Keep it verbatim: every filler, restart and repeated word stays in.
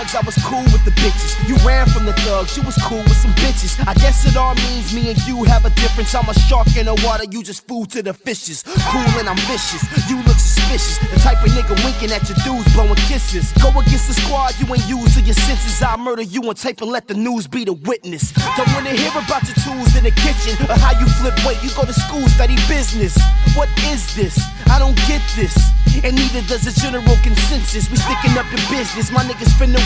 drugs, I was cool with the bitches. You ran from the thugs, you was cool with some bitches. I guess it all means me and you have a difference. I'm a shark in the water, you just food to the fishes. Cool and I'm vicious, you look suspicious. The type of nigga winking at your dudes, blowing kisses. Go against the squad, you ain't using your senses. I'll murder you on tape and let the news be the witness. Don't wanna hear about your tools in the kitchen or how you flip weight. You go to school, study business. What is this? I don't get this. And neither does the general consensus. We sticking up in business, my niggas finna